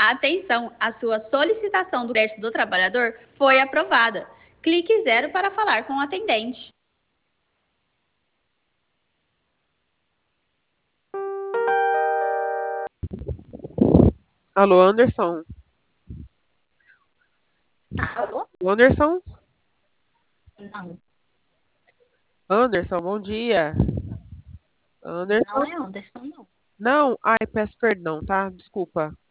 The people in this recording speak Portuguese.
Atenção, a sua solicitação do crédito do trabalhador foi aprovada. Clique 0 para falar com o atendente. Alô, Anderson? Alô? Anderson? Não, Anderson, bom dia. não Anderson? é Anderson, não. Não, ai, peço perdão, tá? Desculpa.